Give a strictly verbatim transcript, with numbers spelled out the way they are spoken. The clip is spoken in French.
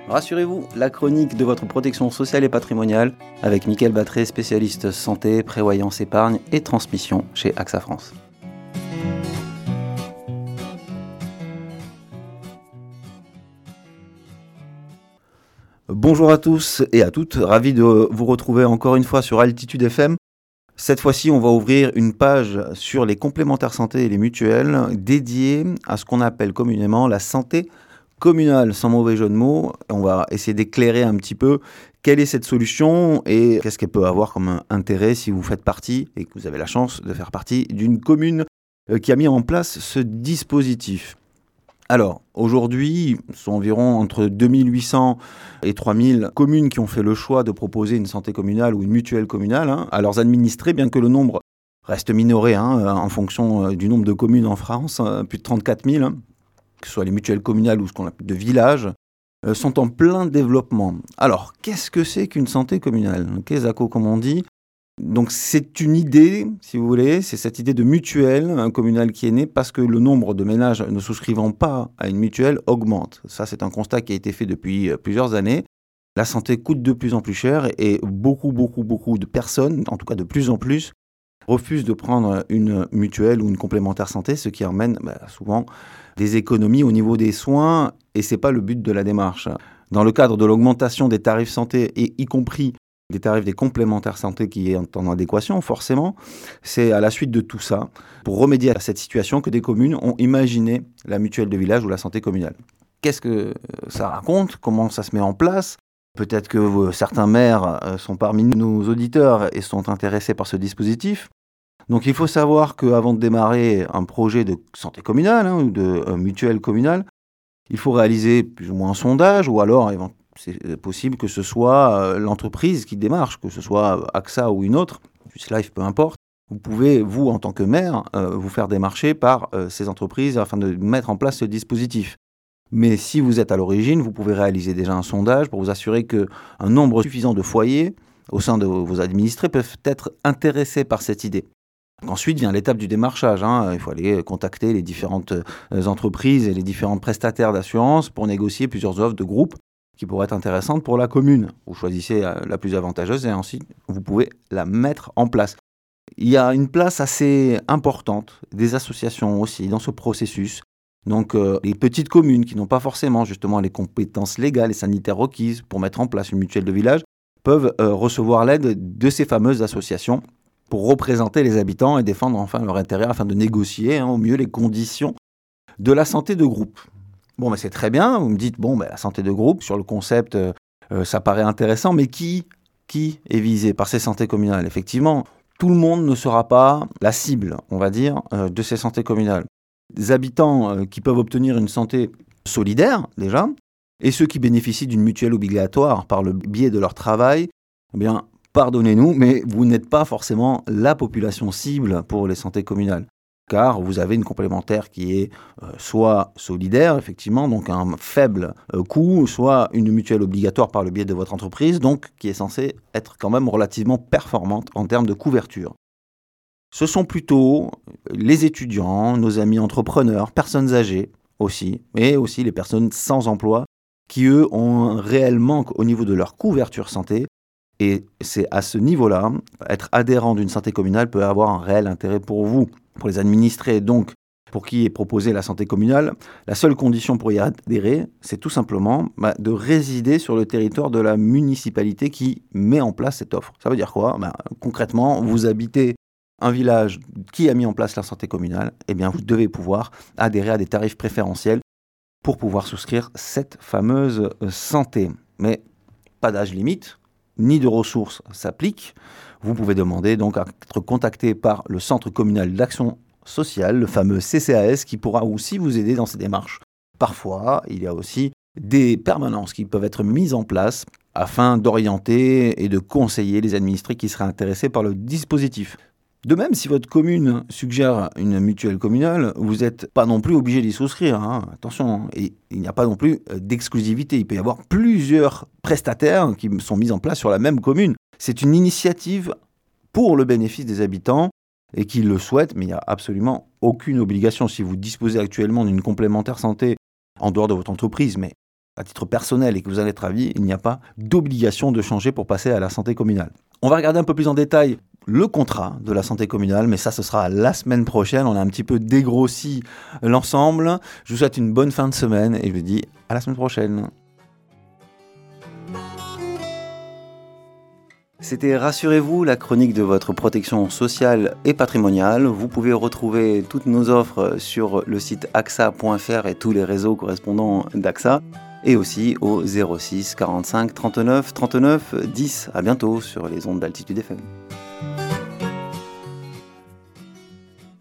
Rassurez-vous, la chronique de votre protection sociale et patrimoniale avec Mickaël Battré, spécialiste santé, prévoyance, épargne et transmission chez A X A France. Bonjour à tous et à toutes, ravi de vous retrouver encore une fois sur Altitude F M. Cette fois-ci, on va ouvrir une page sur les complémentaires santé et les mutuelles dédiées à ce qu'on appelle communément la santé communale, sans mauvais jeu de mots. On va essayer d'éclairer un petit peu quelle est cette solution et qu'est-ce qu'elle peut avoir comme intérêt si vous faites partie et que vous avez la chance de faire partie d'une commune qui a mis en place ce dispositif. Alors, aujourd'hui, ce sont environ entre deux mille huit cents et trois mille communes qui ont fait le choix de proposer une santé communale ou une mutuelle communale hein, à leurs administrés, bien que le nombre reste minoré hein, en fonction du nombre de communes en France, plus de trente-quatre mille, hein, que ce soit les mutuelles communales ou ce qu'on appelle de villages, euh, sont en plein développement. Alors, qu'est-ce que c'est qu'une santé communale ? Qu'est-ce comme on dit ? Donc c'est une idée, si vous voulez, c'est cette idée de mutuelle hein, communale qui est née parce que le nombre de ménages ne souscrivant pas à une mutuelle augmente. Ça, c'est un constat qui a été fait depuis plusieurs années. La santé coûte de plus en plus cher et beaucoup, beaucoup, beaucoup de personnes, en tout cas de plus en plus, refusent de prendre une mutuelle ou une complémentaire santé, ce qui emmène bah, souvent des économies au niveau des soins et ce n'est pas le but de la démarche. Dans le cadre de l'augmentation des tarifs santé et y compris des tarifs des complémentaires santé qui est en adéquation, forcément. C'est à la suite de tout ça, pour remédier à cette situation, que des communes ont imaginé la mutuelle de village ou la santé communale. Qu'est-ce que ça raconte ? Comment ça se met en place ? Peut-être que certains maires sont parmi nos auditeurs et sont intéressés par ce dispositif. Donc il faut savoir qu'avant de démarrer un projet de santé communale hein, ou de mutuelle communale, il faut réaliser plus ou moins un sondage ou alors éventuellement c'est possible que ce soit l'entreprise qui démarche, que ce soit A X A ou une autre, Swiss Life, peu importe. Vous pouvez, vous, en tant que maire, euh, vous faire démarcher par euh, ces entreprises afin de mettre en place ce dispositif. Mais si vous êtes à l'origine, vous pouvez réaliser déjà un sondage pour vous assurer qu'un nombre suffisant de foyers au sein de vos administrés peuvent être intéressés par cette idée. Ensuite vient l'étape du démarchage. Hein. Il faut aller contacter les différentes entreprises et les différents prestataires d'assurance pour négocier plusieurs offres de groupe qui pourrait être intéressante pour la commune. Vous choisissez la plus avantageuse et ensuite vous pouvez la mettre en place. Il y a une place assez importante des associations aussi dans ce processus. Donc euh, les petites communes qui n'ont pas forcément justement les compétences légales et sanitaires requises pour mettre en place une mutuelle de village peuvent euh, recevoir l'aide de ces fameuses associations pour représenter les habitants et défendre enfin leur intérêt afin de négocier hein, au mieux les conditions de la santé de groupe. Bon, ben c'est très bien, vous me dites, bon, ben la santé de groupe, sur le concept, euh, ça paraît intéressant, mais qui, qui est visé par ces santé communales ? Effectivement, tout le monde ne sera pas la cible, on va dire, euh, de ces santé communales. Des habitants euh, qui peuvent obtenir une santé solidaire, déjà, et ceux qui bénéficient d'une mutuelle obligatoire par le biais de leur travail, eh bien, pardonnez-nous, mais vous n'êtes pas forcément la population cible pour les santé communales. Car vous avez une complémentaire qui est euh, soit solidaire, effectivement, donc un faible euh, coût, soit une mutuelle obligatoire par le biais de votre entreprise, donc qui est censée être quand même relativement performante en termes de couverture. Ce sont plutôt les étudiants, nos amis entrepreneurs, personnes âgées aussi, mais aussi les personnes sans emploi, qui eux ont un réel manque au niveau de leur couverture santé. Et c'est à ce niveau-là, être adhérent d'une santé communale peut avoir un réel intérêt pour vous. Pour les administrés, donc, pour qui est proposée la santé communale, la seule condition pour y adhérer, c'est tout simplement bah, de résider sur le territoire de la municipalité qui met en place cette offre. Ça veut dire quoi ? bah, Concrètement, vous habitez un village qui a mis en place la santé communale, eh bien, vous devez pouvoir adhérer à des tarifs préférentiels pour pouvoir souscrire cette fameuse santé. Mais pas d'âge limite, ni de ressources s'appliquent. Vous pouvez demander donc à être contacté par le Centre communal d'action sociale, le fameux C C A S, qui pourra aussi vous aider dans ces démarches. Parfois, il y a aussi des permanences qui peuvent être mises en place afin d'orienter et de conseiller les administrés qui seraient intéressés par le dispositif. De même, si votre commune suggère une mutuelle communale, vous n'êtes pas non plus obligé d'y souscrire. Hein. Attention, hein. Et il n'y a pas non plus d'exclusivité. Il peut y avoir plusieurs prestataires qui sont mis en place sur la même commune. C'est une initiative pour le bénéfice des habitants et qui le souhaitent, mais il n'y a absolument aucune obligation. Si vous disposez actuellement d'une complémentaire santé en dehors de votre entreprise, mais à titre personnel et que vous en êtes ravi, il n'y a pas d'obligation de changer pour passer à la santé communale. On va regarder un peu plus en détail le contrat de la santé communale, mais ça, ce sera la semaine prochaine. On a un petit peu dégrossi l'ensemble. Je vous souhaite une bonne fin de semaine et je vous dis à la semaine prochaine. C'était Rassurez-vous, la chronique de votre protection sociale et patrimoniale. Vous pouvez retrouver toutes nos offres sur le site A X A point F R et tous les réseaux correspondants d'A X A, et aussi au zéro six quarante-cinq trente-neuf trente-neuf dix. À bientôt sur les ondes d'Altitude F M.